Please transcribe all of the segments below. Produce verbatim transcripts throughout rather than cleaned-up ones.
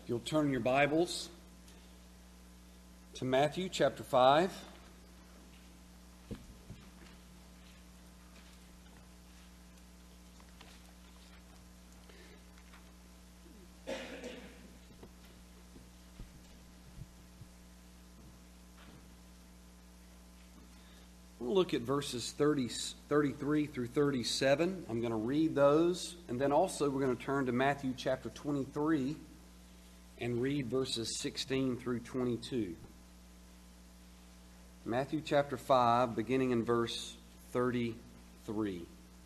You'll turn your Bibles to Matthew chapter five. We'll look at verses thirty, thirty-three through thirty-seven. I'm going to read those, and then also we're going to turn to Matthew chapter twenty-three and read verses sixteen through twenty-two. Matthew chapter five, beginning in verse thirty-three.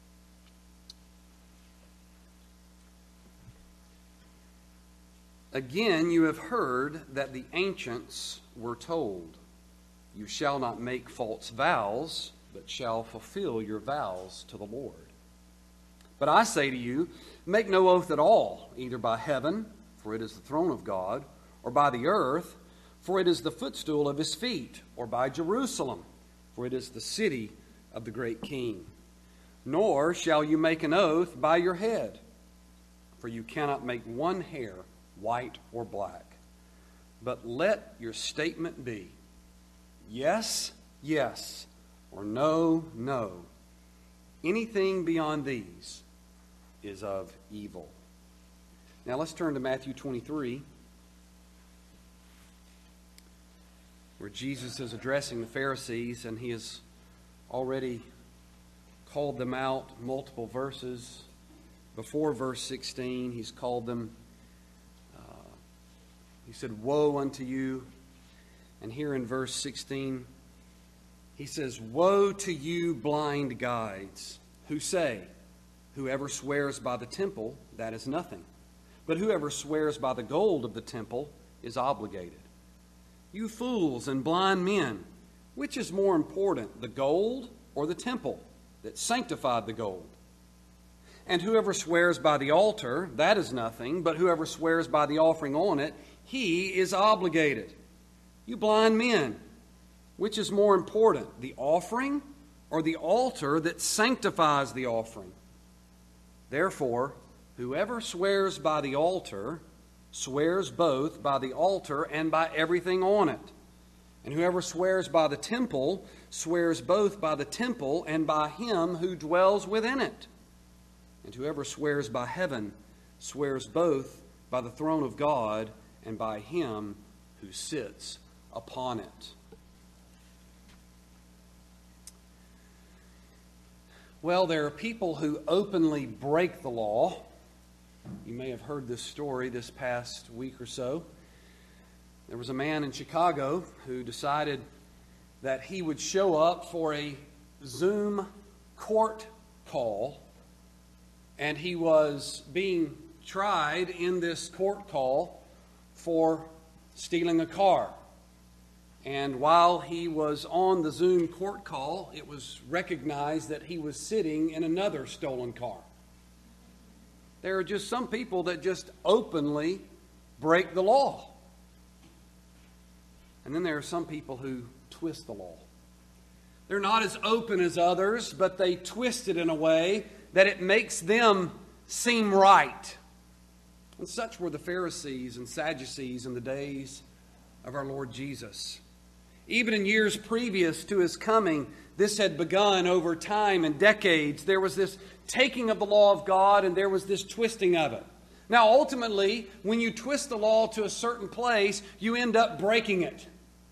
Again, you have heard that the ancients were told, "You shall not make false vows, but shall fulfill your vows to the Lord." But I say to you, make no oath at all, either by heaven, for it is the throne of God, or by the earth, for it is the footstool of his feet, or by Jerusalem, for it is the city of the great King. Nor shall you make an oath by your head, for you cannot make one hair white or black. But let your statement be, yes, yes, or no, no. Anything beyond these is of evil. Now let's turn to Matthew twenty-three, where Jesus is addressing the Pharisees, and he has already called them out multiple verses. Before verse sixteen, he's called them, uh, he said, "Woe unto you." And here in verse sixteen, he says, "Woe to you, blind guides, who say, whoever swears by the temple, that is nothing. But whoever swears by the gold of the temple is obligated. You fools and blind men, which is more important, the gold or the temple that sanctified the gold? And whoever swears by the altar, that is nothing. But whoever swears by the offering on it, he is obligated. You blind men, which is more important, the offering or the altar that sanctifies the offering? Therefore, whoever swears by the altar swears both by the altar and by everything on it. And whoever swears by the temple swears both by the temple and by him who dwells within it. And whoever swears by heaven swears both by the throne of God and by him who sits upon it." Well, there are people who openly break the law. You may have heard this story this past week or so. There was a man in Chicago who decided that he would show up for a Zoom court call, and he was being tried in this court call for stealing a car. And while he was on the Zoom court call, it was recognized that he was sitting in another stolen car. There are just some people that just openly break the law. And then there are some people who twist the law. They're not as open as others, but they twist it in a way that it makes them seem right. And such were the Pharisees and Sadducees in the days of our Lord Jesus. Even in years previous to his coming, this had begun over time and decades. There was this taking of the law of God, and there was this twisting of it. Now, ultimately, when you twist the law to a certain place, you end up breaking it.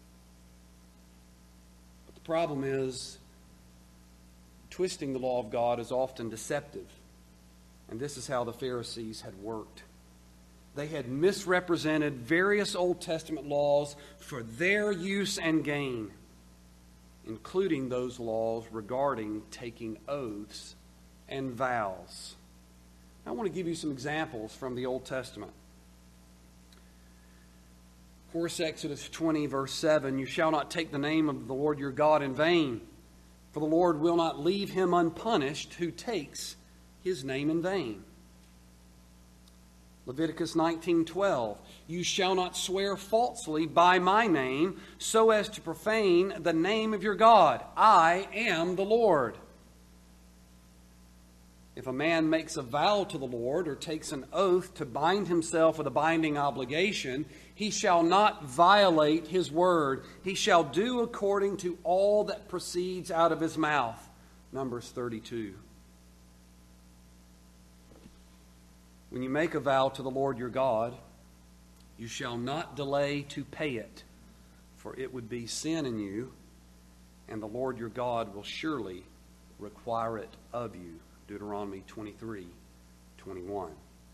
But the problem is, twisting the law of God is often deceptive. And this is how the Pharisees had worked. They had misrepresented various Old Testament laws for their use and gain, including those laws regarding taking oaths and vows. I want to give you some examples from the Old Testament. Of course, Exodus twenty, verse seven, "You shall not take the name of the Lord your God in vain, for the Lord will not leave him unpunished who takes his name in vain." Leviticus nineteen twelve, "You shall not swear falsely by my name, so as to profane the name of your God. I am the Lord." If If a man makes a vow to the Lord or takes an oath to bind himself with a binding obligation, he shall not violate his word. He shall do according to all that proceeds out of his mouth. Numbers thirty-two. When you make a vow to the Lord your God, you shall not delay to pay it, for it would be sin in you, and the Lord your God will surely require it of you. Deuteronomy twenty-three, twenty-one.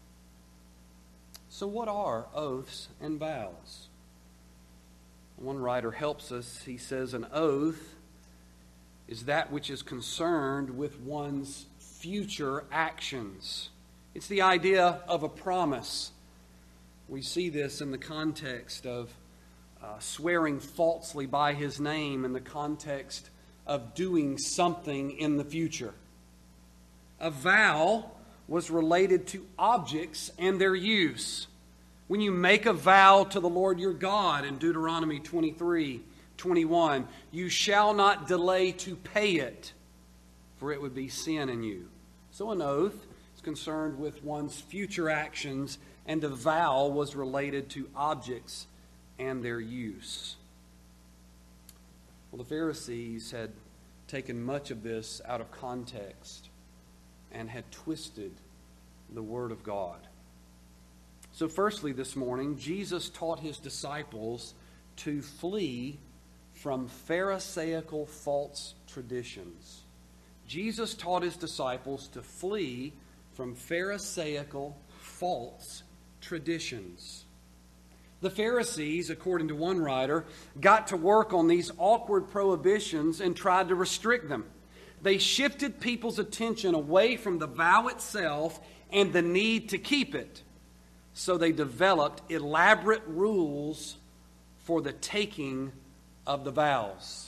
So what are oaths and vows? One writer helps us. He says an oath is that which is concerned with one's future actions. It's the idea of a promise. We see this in the context of uh, swearing falsely by his name, in the context of doing something in the future. A vow was related to objects and their use. When you make a vow to the Lord your God in Deuteronomy twenty-three, twenty-one, you shall not delay to pay it, for it would be sin in you. So an oath is concerned with one's future actions, and a vow was related to objects and their use. Well, the Pharisees had taken much of this out of context and had twisted the Word of God. So firstly this morning, Jesus taught his disciples to flee from Pharisaical false traditions. Jesus taught his disciples to flee from Pharisaical false traditions. The Pharisees, according to one writer, got to work on these awkward prohibitions and tried to restrict them. They shifted people's attention away from the vow itself and the need to keep it. So they developed elaborate rules for the taking of the vows.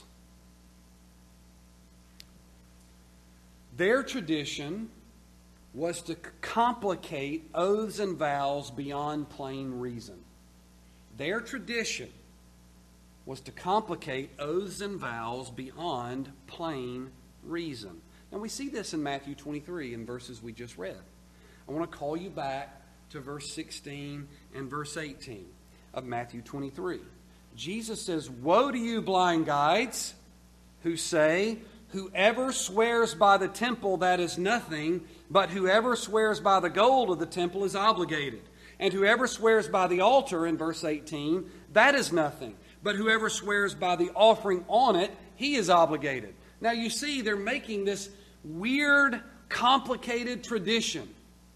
Their tradition was to complicate oaths and vows beyond plain reason. Their tradition was to complicate oaths and vows beyond plain reason. And we see this in Matthew twenty-three in verses we just read. I want to call you back to verse sixteen and verse eighteen of Matthew twenty-three. Jesus says, "Woe to you, blind guides, who say, 'Whoever swears by the temple, that is nothing, but whoever swears by the gold of the temple is obligated. And whoever swears by the altar,' in verse eighteen, 'that is nothing, but whoever swears by the offering on it, he is obligated.'" Now you see, they're making this weird, complicated tradition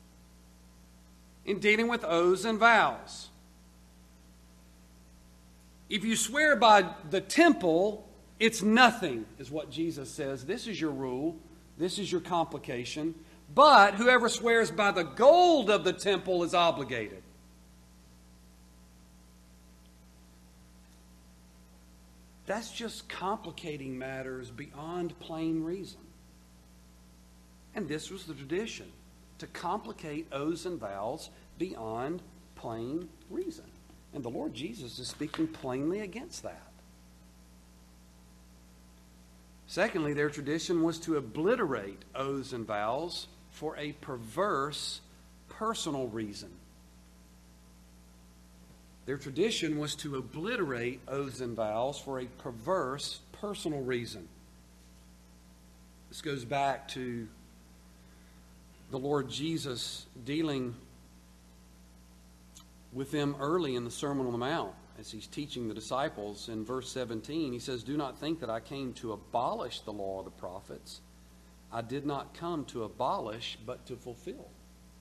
in dealing with oaths and vows. If you swear by the temple, it's nothing, is what Jesus says. This is your rule. This is your complication. But whoever swears by the gold of the temple is obligated. That's just complicating matters beyond plain reason. And this was the tradition, to complicate oaths and vows beyond plain reason. And the Lord Jesus is speaking plainly against that. Secondly, their tradition was to obliterate oaths and vows for a perverse personal reason. Their tradition was to obliterate oaths and vows for a perverse personal reason. This goes back to the Lord Jesus dealing with them early in the Sermon on the Mount as he's teaching the disciples. In verse seventeen, he says, "Do not think that I came to abolish the law of the prophets. I did not come to abolish, but to fulfill."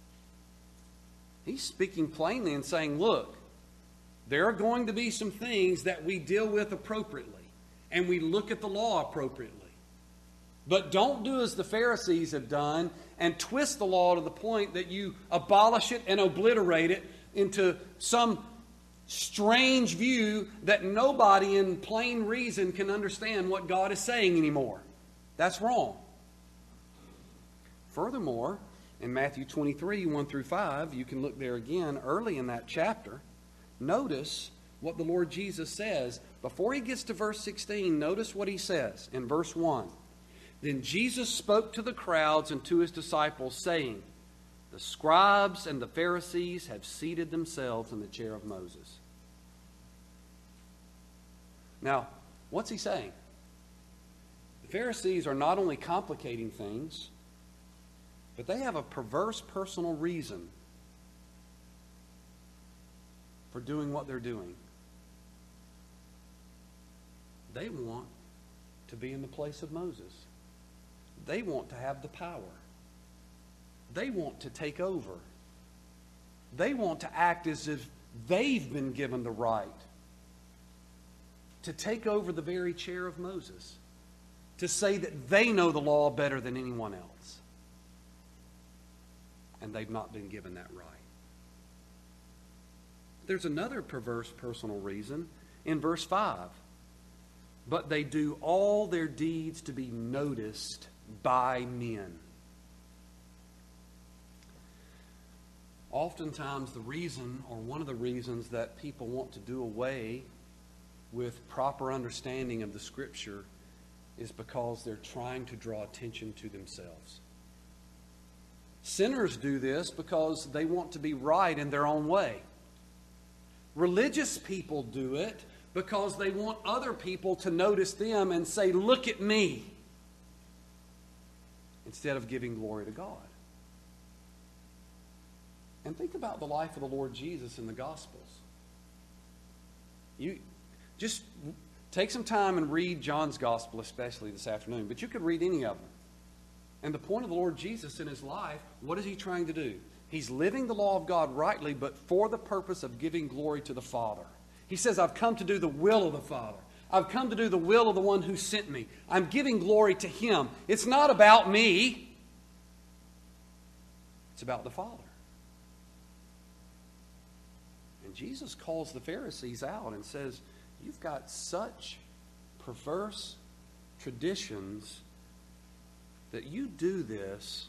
He's speaking plainly and saying, look, there are going to be some things that we deal with appropriately, and we look at the law appropriately. But don't do as the Pharisees have done and twist the law to the point that you abolish it and obliterate it into some strange view that nobody in plain reason can understand what God is saying anymore. That's wrong. Furthermore, in Matthew twenty-three, one through five, you can look there again early in that chapter. Notice what the Lord Jesus says. Before he gets to verse sixteen, notice what he says in verse one. Then Jesus spoke to the crowds and to his disciples, saying, the scribes and the Pharisees have seated themselves in the chair of Moses. Now, what's he saying? The Pharisees are not only complicating things, but they have a perverse personal reason for doing what they're doing. They want to be in the place of Moses. They want to have the power. They want to take over. They want to act as if they've been given the right to take over the very chair of Moses, to say that they know the law better than anyone else. And they've not been given that right. There's another perverse personal reason in verse five. But they do all their deeds to be noticed by men. Oftentimes the reason, or one of the reasons, that people want to do away with proper understanding of the Scripture is because they're trying to draw attention to themselves. Sinners do this because they want to be right in their own way. Religious people do it because they want other people to notice them and say, look at me, instead of giving glory to God. And think about the life of the Lord Jesus in the Gospels. You just take some time and read John's Gospel, especially this afternoon, but you could read any of them. And the point of the Lord Jesus in his life, what is he trying to do? He's living the law of God rightly, but for the purpose of giving glory to the Father. He says, I've come to do the will of the Father. I've come to do the will of the one who sent me. I'm giving glory to him. It's not about me. It's about the Father. And Jesus calls the Pharisees out and says, you've got such perverse traditions that you do this.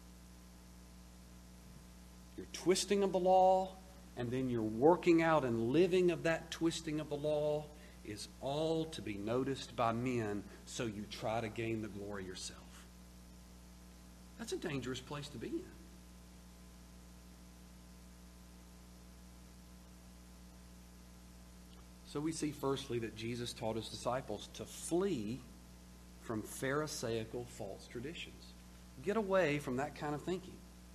You're twisting of the law, and then you're working out and living of that twisting of the law is all to be noticed by men, so you try to gain the glory yourself. That's a dangerous place to be in. So we see firstly that Jesus taught his disciples to flee from Pharisaical false traditions. Get away from that kind of thinking.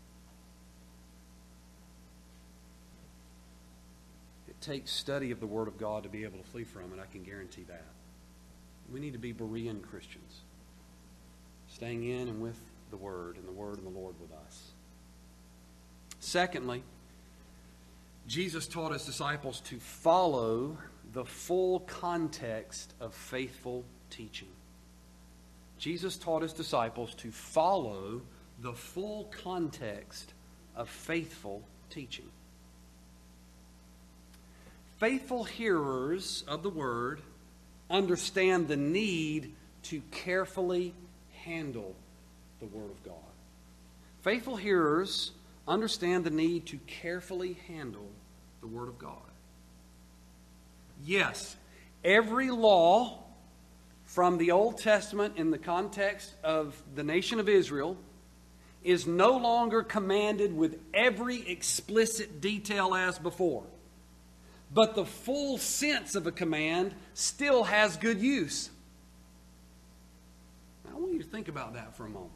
It takes study of the Word of God to be able to flee from it, I can guarantee that. We need to be Berean Christians, staying in and with the Word, and the Word and the Lord with us. Secondly, Jesus taught his disciples to follow the full context of faithful teaching. Jesus taught his disciples to follow the full context of faithful teaching. Faithful hearers of the Word understand the need to carefully handle the Word of God. Faithful hearers understand the need to carefully handle the Word of God. Yes, every law from the Old Testament in the context of the nation of Israel is no longer commanded with every explicit detail as before. But the full sense of a command still has good use. Now, I want you to think about that for a moment.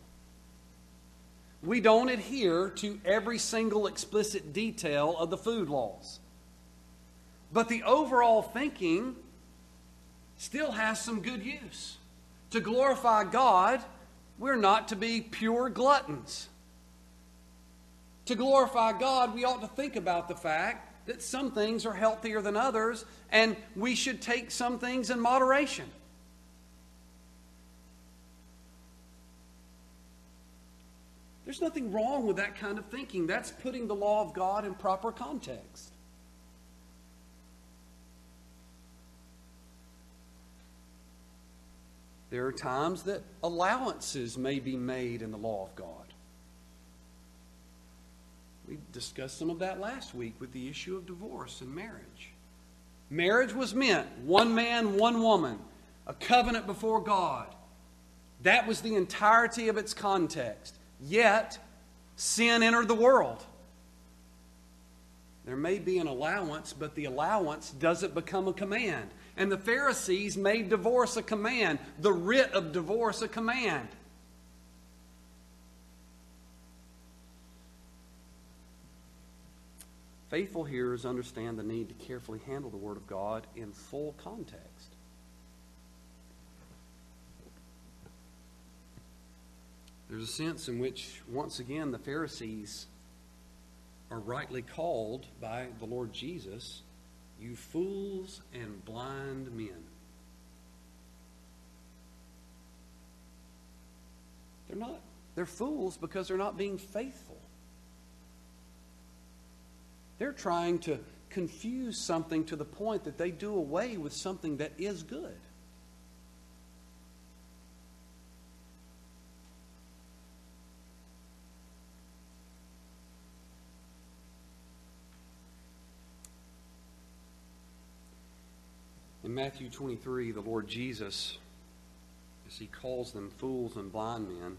We don't adhere to every single explicit detail of the food laws. But the overall thinking still has some good use. To glorify God, we're not to be pure gluttons. To glorify God, we ought to think about the fact that some things are healthier than others, and we should take some things in moderation. There's nothing wrong with that kind of thinking. That's putting the law of God in proper context. There are times that allowances may be made in the law of God. We discussed some of that last week with the issue of divorce and marriage. Marriage was meant one man, one woman, a covenant before God. That was the entirety of its context. Yet, sin entered the world. There may be an allowance, but the allowance doesn't become a command. And the Pharisees made divorce a command, the writ of divorce a command. Faithful hearers understand the need to carefully handle the Word of God in full context. There's a sense in which, once again, the Pharisees are rightly called by the Lord Jesus, you fools and blind men. They're not. They're fools because they're not being faithful. They're trying to confuse something to the point that they do away with something that is good. In Matthew twenty-three, the Lord Jesus, as He calls them fools and blind men,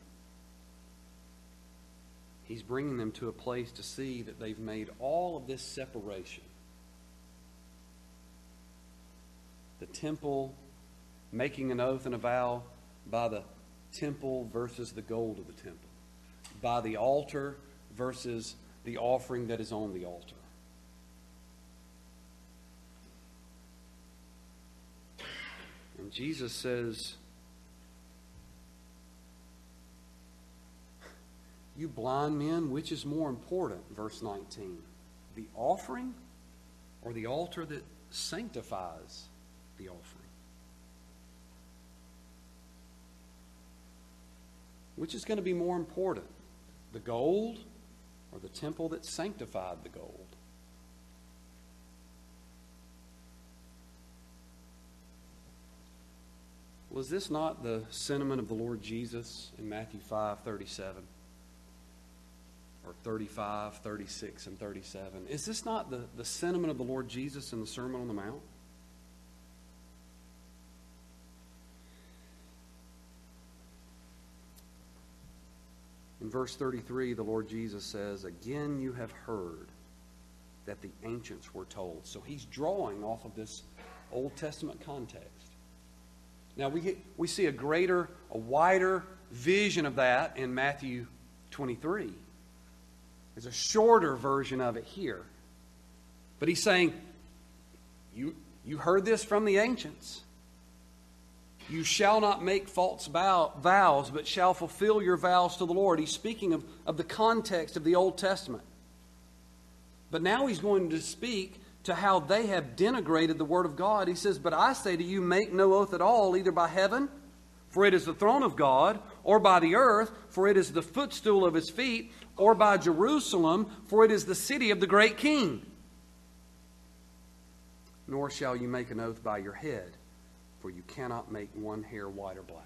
He's bringing them to a place to see that they've made all of this separation. The temple, making an oath and a vow by the temple versus the gold of the temple. By the altar versus the offering that is on the altar. And Jesus says, you blind men, which is more important? Verse nineteen. The offering or the altar that sanctifies the offering? Which is going to be more important? The gold or the temple that sanctified the gold? Was this not the sentiment of the Lord Jesus in Matthew five thirty-seven? Or thirty-five, thirty-six, and thirty-seven? Is this not the, the sentiment of the Lord Jesus in the Sermon on the Mount? In verse thirty-three, the Lord Jesus says, again you have heard that the ancients were told. So He's drawing off of this Old Testament context. Now we get, we see a greater, a wider vision of that in Matthew twenty-three. There's a shorter version of it here. But He's saying, you, you heard this from the ancients. You shall not make false vow, vows, but shall fulfill your vows to the Lord. He's speaking of, of the context of the Old Testament. But now He's going to speak to how they have denigrated the Word of God. He says, but I say to you, make no oath at all, either by heaven, for it is the throne of God, or by the earth, for it is the footstool of His feet, or by Jerusalem, for it is the city of the great King. Nor shall you make an oath by your head, for you cannot make one hair white or black.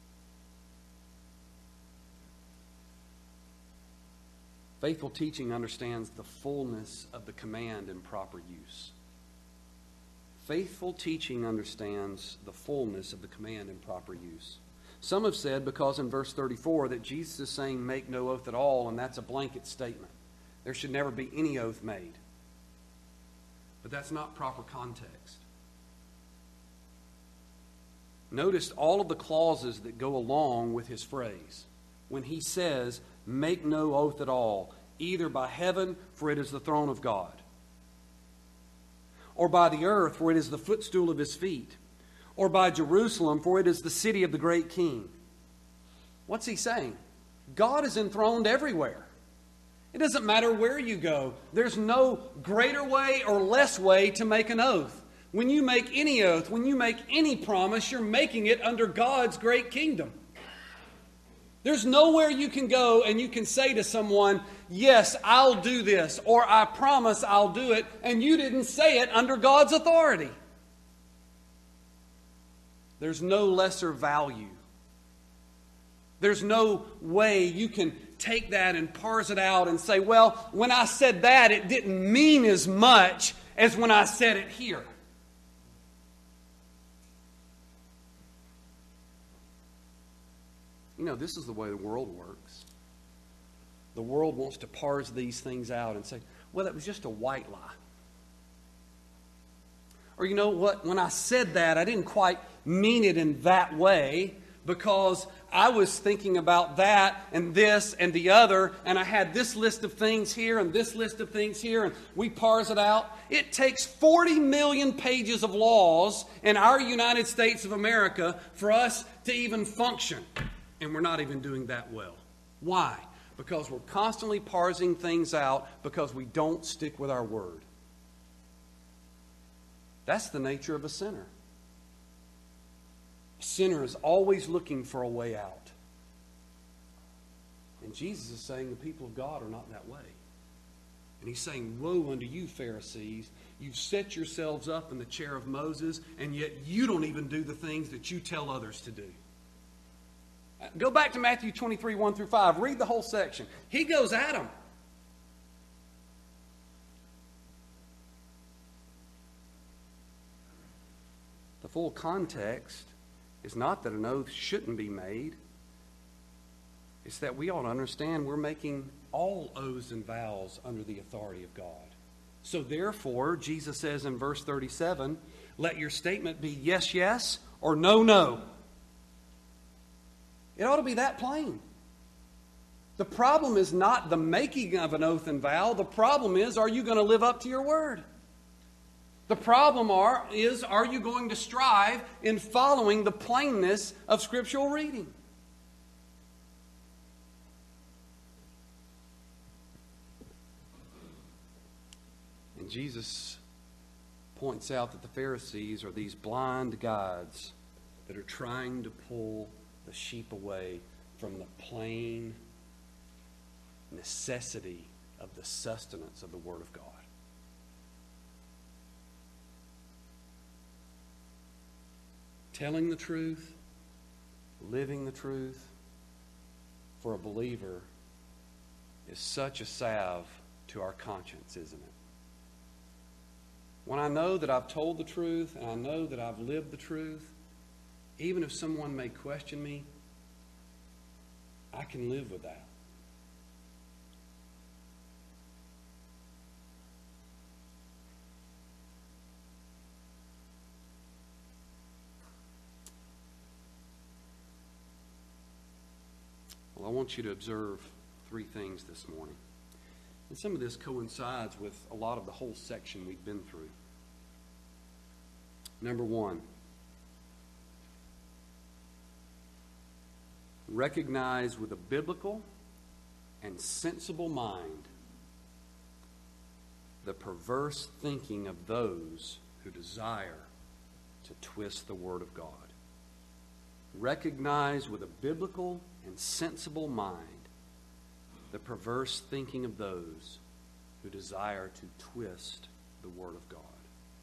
Faithful teaching understands the fullness of the command in proper use. Faithful teaching understands the fullness of the command in proper use. Some have said, because in verse thirty-four, that Jesus is saying make no oath at all, and that's a blanket statement. There should never be any oath made. But that's not proper context. Notice all of the clauses that go along with his phrase. When he says, make no oath at all, either by heaven, for it is the throne of God, or by the earth, for it is the footstool of His feet, or by Jerusalem, for it is the city of the great King. What's he saying? God is enthroned everywhere. It doesn't matter where you go. There's no greater way or less way to make an oath. When you make any oath, when you make any promise, you're making it under God's great kingdom. There's nowhere you can go and you can say to someone, yes, I'll do this, or I promise I'll do it, and you didn't say it under God's authority. There's no lesser value. There's no way you can take that and parse it out and say, well, when I said that, it didn't mean as much as when I said it here. You know, this is the way the world works. The world wants to parse these things out and say, well, it was just a white lie. Or you know what, when I said that, I didn't quite mean it in that way because I was thinking about that and this and the other, and I had this list of things here and this list of things here, and we parse it out. It takes forty million pages of laws in our United States of America for us to even function, and we're not even doing that well. Why? Because we're constantly parsing things out because we don't stick with our word. That's the nature of a sinner. A sinner is always looking for a way out. And Jesus is saying the people of God are not that way. And he's saying, woe unto you, Pharisees. You've set yourselves up in the chair of Moses, and yet you don't even do the things that you tell others to do. Go back to Matthew twenty-three, one through five. Read the whole section. He goes at them. The full context is not that an oath shouldn't be made. It's that we ought to understand we're making all oaths and vows under the authority of God. So therefore, Jesus says in verse thirty-seven, let your statement be yes, yes, or no, no. It ought to be that plain. The problem is not the making of an oath and vow. The problem is, are you going to live up to your word? The problem are, is, are you going to strive in following the plainness of scriptural reading? And Jesus points out that the Pharisees are these blind guides that are trying to pull the sheep away from the plain necessity of the sustenance of the Word of God. Telling the truth, living the truth, for a believer is such a salve to our conscience, isn't it? When I know that I've told the truth and I know that I've lived the truth, even if someone may question me, I can live with that. Well, I want you to observe three things this morning. And some of this coincides with a lot of the whole section we've been through. Number one, recognize with a biblical and sensible mind the perverse thinking of those who desire to twist the Word of God. Recognize with a biblical and sensible mind the perverse thinking of those who desire to twist the Word of God.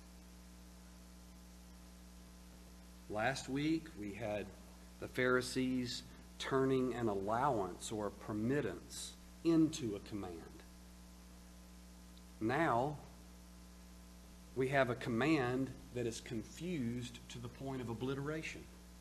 Last week we had the Pharisees turning an allowance or a permittance into a command. Now we have a command that is confused to the point of obliteration.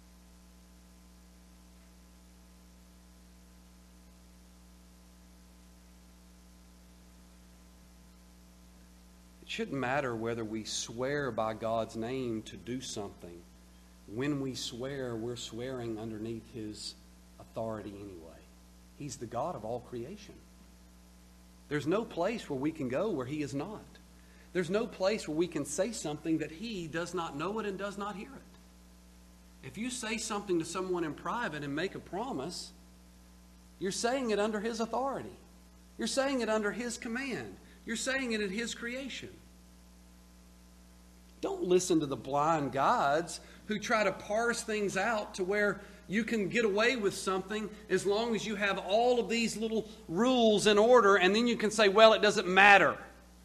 It shouldn't matter whether we swear by God's name to do something. When we swear, we're swearing underneath His authority anyway. He's the God of all creation. There's no place where we can go where He is not. There's no place where we can say something that He does not know it and does not hear it. If you say something to someone in private and make a promise, you're saying it under His authority. You're saying it under His command. You're saying it at His creation. Don't listen to the blind guides who try to parse things out to where you can get away with something as long as you have all of these little rules in order, and then you can say, well, it doesn't matter.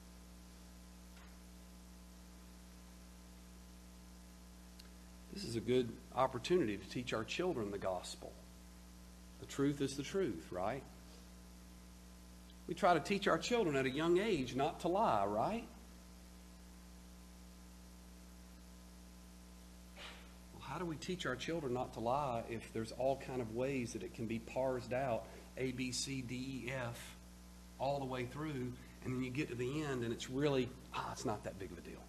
This is a good opportunity to teach our children the gospel. The truth is the truth, right? We try to teach our children at a young age not to lie, right? Well, how do we teach our children not to lie if there's all kind of ways that it can be parsed out, A, B, C, D, E, F, all the way through, and then you get to the end and it's really, ah, it's not that big of a deal.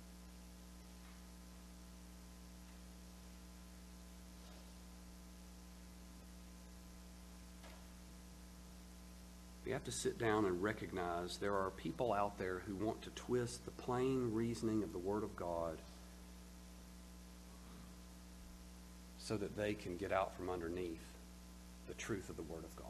We have to sit down and recognize there are people out there who want to twist the plain reasoning of the Word of God so that they can get out from underneath the truth of the Word of God.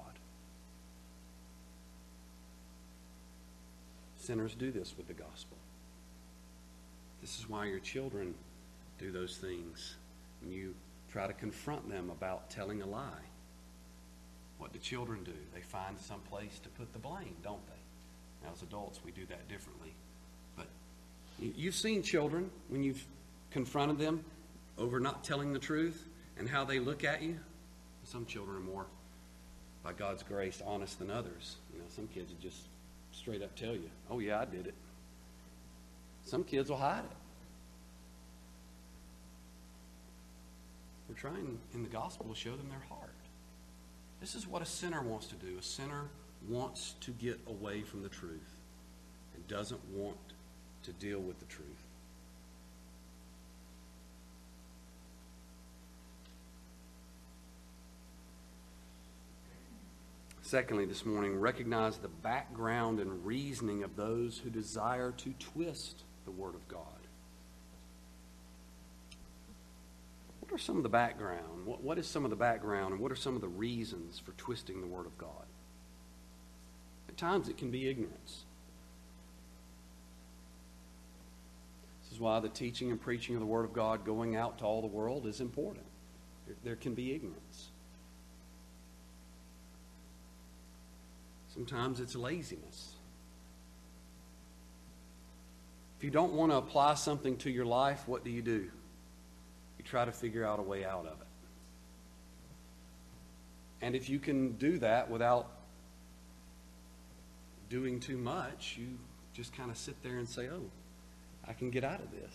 Sinners do this with the gospel. This is why your children do those things. And you try to confront them about telling a lie. What do children do? They find some place to put the blame, don't they? Now, as adults, we do that differently. But you've seen children, when you've confronted them over not telling the truth and how they look at you. Some children are more, by God's grace, honest than others. You know, some kids would just straight up tell you, oh yeah, I did it. Some kids will hide it. We're trying in the gospel to show them their heart. This is what a sinner wants to do. A sinner wants to get away from the truth and doesn't want to deal with the truth. Secondly, this morning, recognize the background and reasoning of those who desire to twist the Word of God. What are some of the background? What, what is some of the background and what are some of the reasons for twisting the Word of God? At times it can be ignorance. This is why the teaching and preaching of the Word of God going out to all the world is important. There, there can be ignorance. Sometimes it's laziness. If you don't want to apply something to your life, what do you do? You try to figure out a way out of it. And if you can do that without doing too much, you just kind of sit there and say, oh, I can get out of this.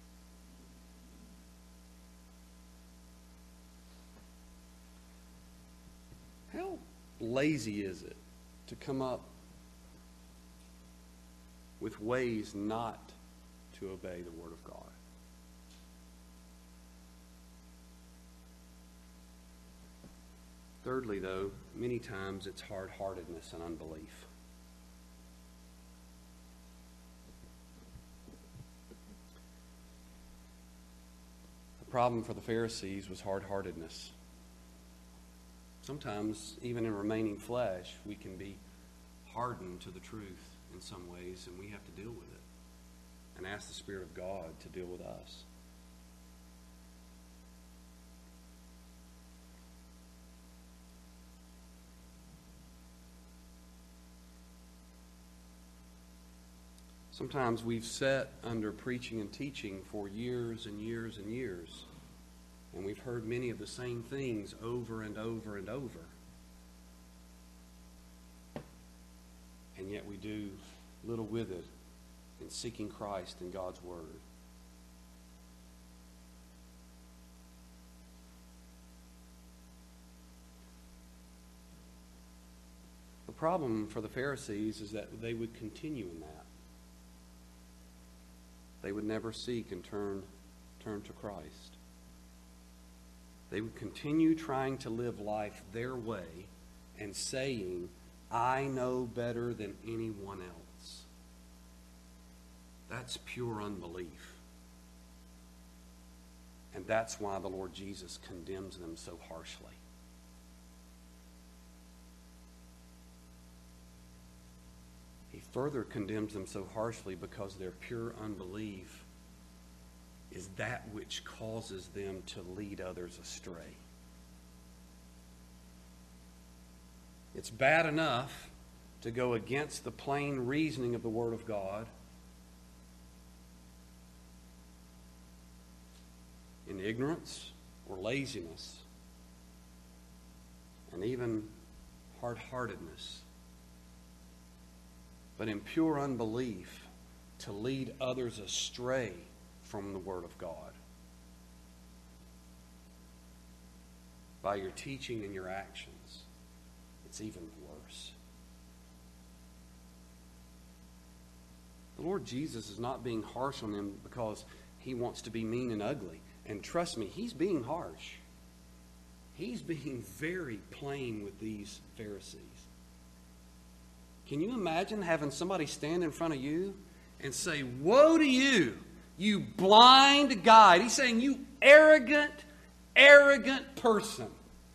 How lazy is it to come up with ways not to obey the Word of God? Thirdly, though, many times it's hard-heartedness and unbelief. The problem for the Pharisees was hard-heartedness. Sometimes, even in remaining flesh, we can be hardened to the truth in some ways, and we have to deal with it and ask the Spirit of God to deal with us. Sometimes we've sat under preaching and teaching for years and years and years, and we've heard many of the same things over and over and over. And yet we do little with it in seeking Christ and God's Word. The problem for the Pharisees is that they would continue in that. They would never seek and turn, turn to Christ. They would continue trying to live life their way and saying, I know better than anyone else. That's pure unbelief. And that's why the Lord Jesus condemns them so harshly. He further condemns them so harshly because their pure unbelief is that which causes them to lead others astray. It's bad enough to go against the plain reasoning of the Word of God in ignorance or laziness and even hard-heartedness. But in pure unbelief, to lead others astray from the Word of God. by your teaching and your actions, it's even worse. The Lord Jesus is not being harsh on them because he wants to be mean and ugly. And trust me, he's being harsh. He's being very plain with these Pharisees. Can you imagine having somebody stand in front of you and say, "Woe to you, you blind guide." He's saying, "You arrogant, arrogant person."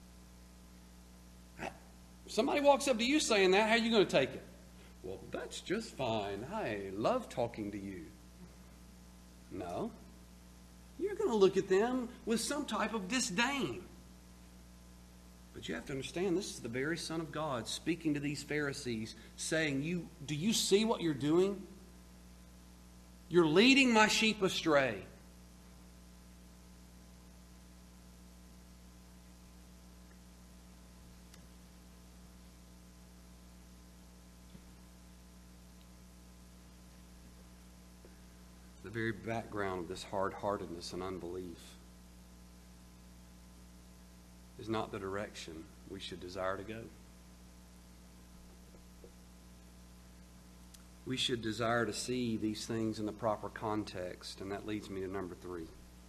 If somebody walks up to you saying that, how are you going to take it? "Well, that's just fine. I love talking to you." No. You're going to look at them with some type of disdain. But you have to understand, this is the very Son of God speaking to these Pharisees, saying, "You, do you see what you're doing? You're leading my sheep astray." The very background of this hard-heartedness and unbelief is not the direction we should desire to go. We should desire to see these things in the proper context, and that leads me to number three.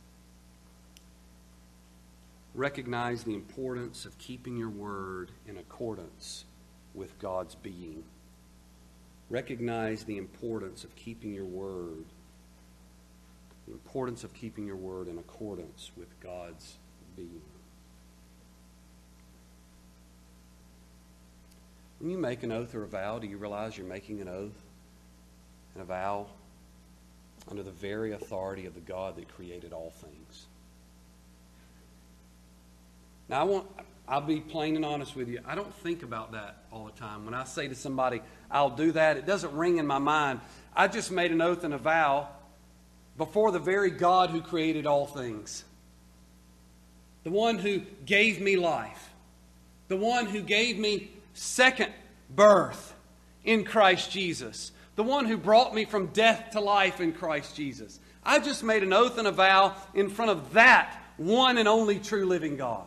Recognize the importance of keeping your word in accordance with God's being. Recognize the importance of keeping your word, the importance of keeping your word in accordance with God's being. When you make an oath or a vow, do you realize you're making an oath and a vow under the very authority of the God that created all things? Now, I want, I'll be plain and honest with you. I don't think about that all the time. When I say to somebody, "I'll do that," it doesn't ring in my mind. I just made an oath and a vow before the very God who created all things. The one who gave me life. The one who gave me second birth in Christ Jesus. The one who brought me from death to life in Christ Jesus. I just made an oath and a vow in front of that one and only true living God.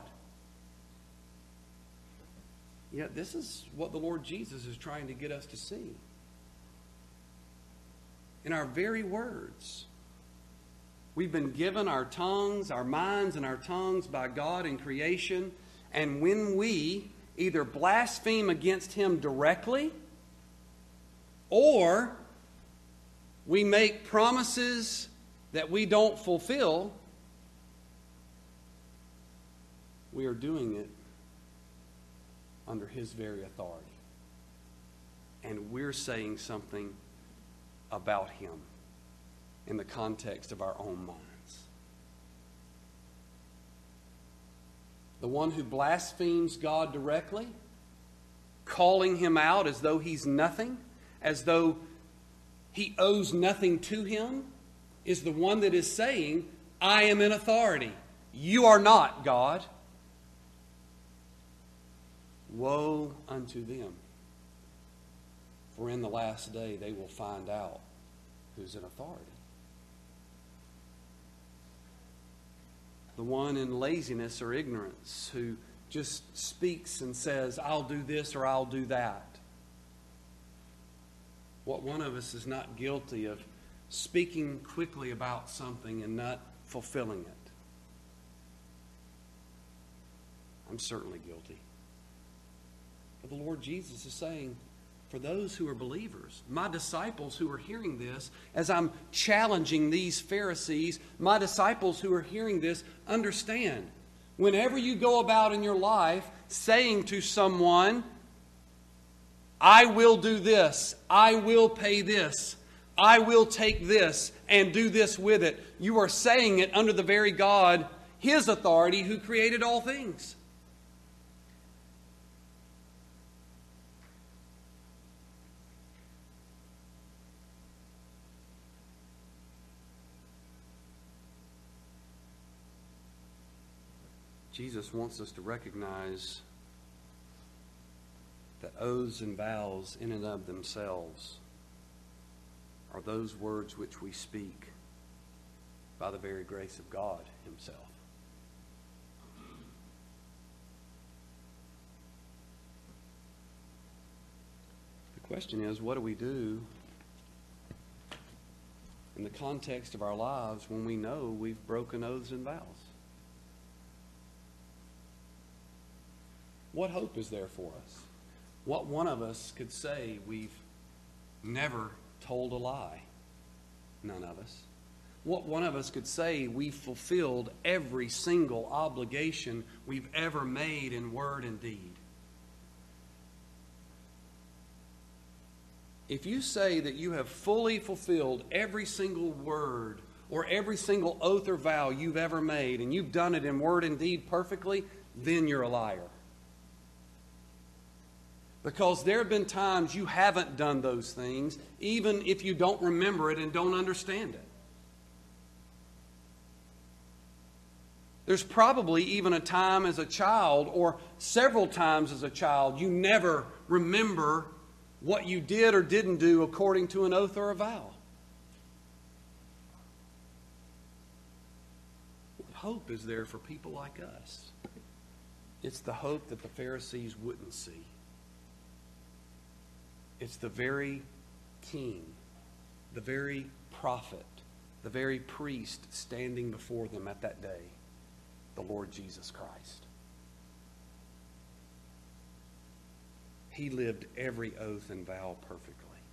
Yet this is what the Lord Jesus is trying to get us to see. In our very words, we've been given our tongues, our minds and our tongues by God in creation. And when we either blaspheme against Him directly, or we make promises that we don't fulfill, we are doing it under His very authority. And we're saying something about Him in the context of our own minds. The one who blasphemes God directly, calling Him out as though He's nothing, as though He owes nothing to Him, is the one that is saying, "I am in authority. You are not, God." Woe unto them, for in the last day they will find out who's in authority. The one in laziness or ignorance who just speaks and says, "I'll do this or I'll do that." What one of us is not guilty of speaking quickly about something and not fulfilling it? I'm certainly guilty. But the Lord Jesus is saying, for those who are believers, my disciples who are hearing this, as I'm challenging these Pharisees, my disciples who are hearing this, understand, whenever you go about in your life saying to someone, "I will do this, I will pay this, I will take this and do this with it," you are saying it under the very God, His authority, who created all things. Jesus wants us to recognize that oaths and vows in and of themselves are those words which we speak by the very grace of God Himself. The question is, what do we do in the context of our lives when we know we've broken oaths and vows? What hope is there for us? What one of us could say we've never told a lie? None of us. What one of us could say we've fulfilled every single obligation we've ever made in word and deed? If you say that you have fully fulfilled every single word or every single oath or vow you've ever made, and you've done it in word and deed perfectly, then you're a liar. Because there have been times you haven't done those things, even if you don't remember it and don't understand it. There's probably even a time as a child, or several times as a child, you never remember what you did or didn't do according to an oath or a vow. What hope is there for people like us? It's the hope that the Pharisees wouldn't see. It's the very king, the very prophet, the very priest standing before them at that day, the Lord Jesus Christ. He lived every oath and vow perfectly.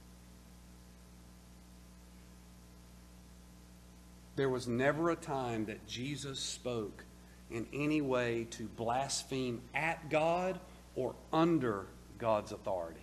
There was never a time that Jesus spoke in any way to blaspheme at God or under God's authority.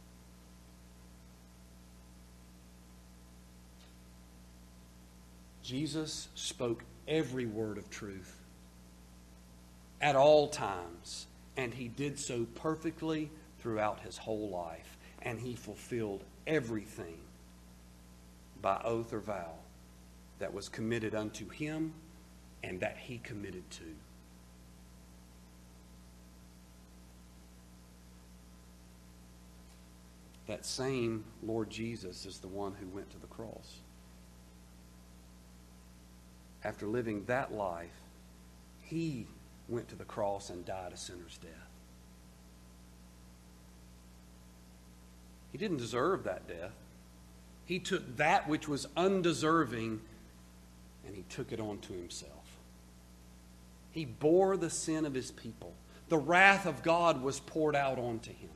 Jesus spoke every word of truth at all times, and he did so perfectly throughout his whole life, and he fulfilled everything by oath or vow that was committed unto him and that he committed to. That same Lord Jesus is the one who went to the cross. After living that life, he went to the cross and died a sinner's death. He didn't deserve that death. He took that which was undeserving and he took it onto himself. He bore the sin of his people. The wrath of God was poured out onto him.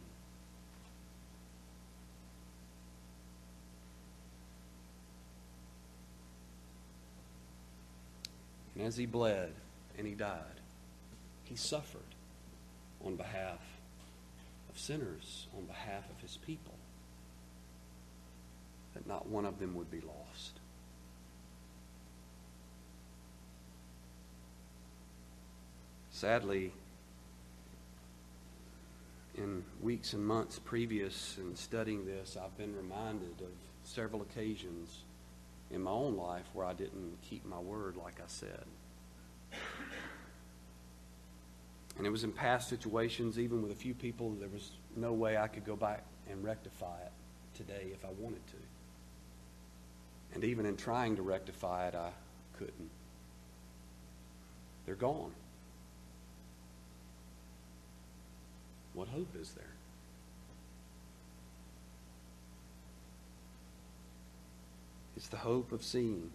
And as he bled and he died, he suffered on behalf of sinners, on behalf of his people, that not one of them would be lost. Sadly, in weeks and months previous in studying this, I've been reminded of several occasions in my own life where I didn't keep my word like I said. And it was in past situations, even with a few people, there was no way I could go back and rectify it today if I wanted to. And even in trying to rectify it, I couldn't. They're gone. What hope is there? It's the hope of seeing.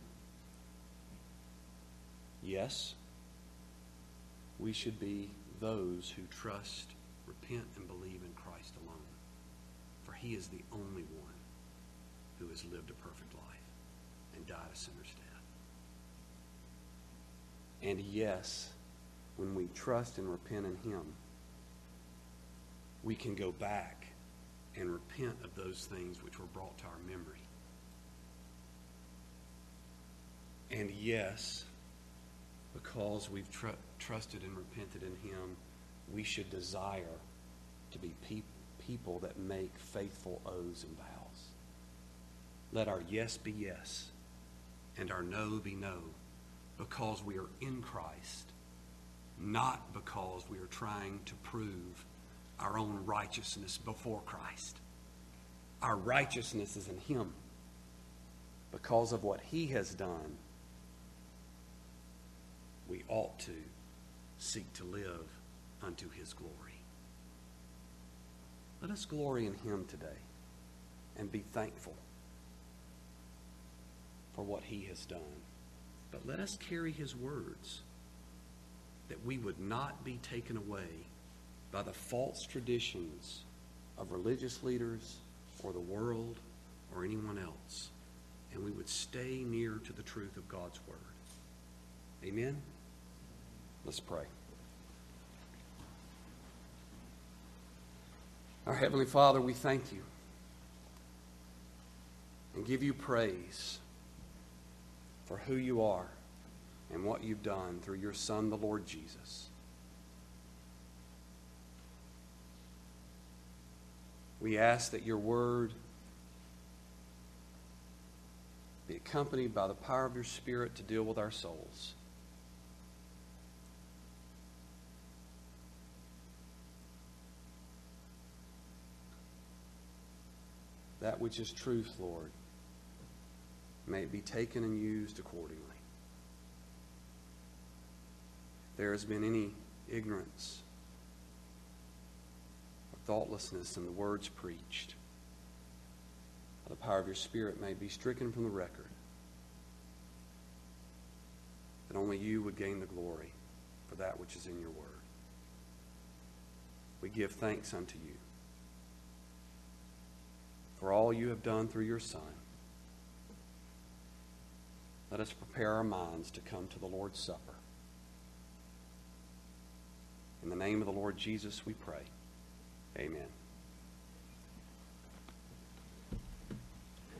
Yes, we should be those who trust, repent, and believe in Christ alone. For he is the only one who has lived a perfect life and died a sinner's death. And yes, when we trust and repent in him, we can go back and repent of those things which were brought to our memory. And yes, because we've tr- trusted and repented in him, we should desire to be pe- people that make faithful oaths and vows. Let our yes be yes and our no be no, because we are in Christ, not because we are trying to prove our own righteousness before Christ. Our righteousness is in him because of what he has done. We ought to seek to live unto his glory. Let us glory in him today. and be thankful for what he has done. But let us carry his words, that we would not be taken away by the false traditions of religious leaders or the world or anyone else, and we would stay near to the truth of God's word. Amen? Let's pray. Our Heavenly Father, we thank you and give you praise for who you are and what you've done through your Son, the Lord Jesus. We ask that your word be accompanied by the power of your Spirit to deal with our souls. That which is truth, Lord, may it be taken and used accordingly. If there has been any ignorance or thoughtlessness in the words preached, the power of your Spirit may be stricken from the record, that only you would gain the glory for that which is in your word. We give thanks unto you for all you have done through your Son. Let us prepare our minds to come to the Lord's Supper. In the name of the Lord Jesus we pray. Amen.